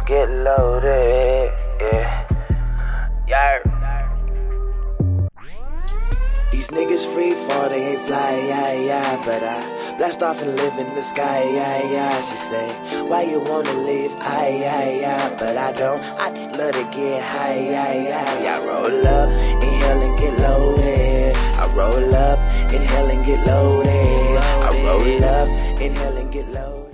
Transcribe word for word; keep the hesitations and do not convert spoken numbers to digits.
get loaded, yeah. Yeah. These niggas free fall, they ain't fly, yeah, yeah. But I blast off and live in the sky, yeah, yeah. She say, why you wanna leave, I, yeah, yeah. But I don't, I just love to get high, yeah, yeah. Yeah, I roll up, inhale and get loaded. I roll up, inhale and get loaded. I roll up, inhale and get loaded.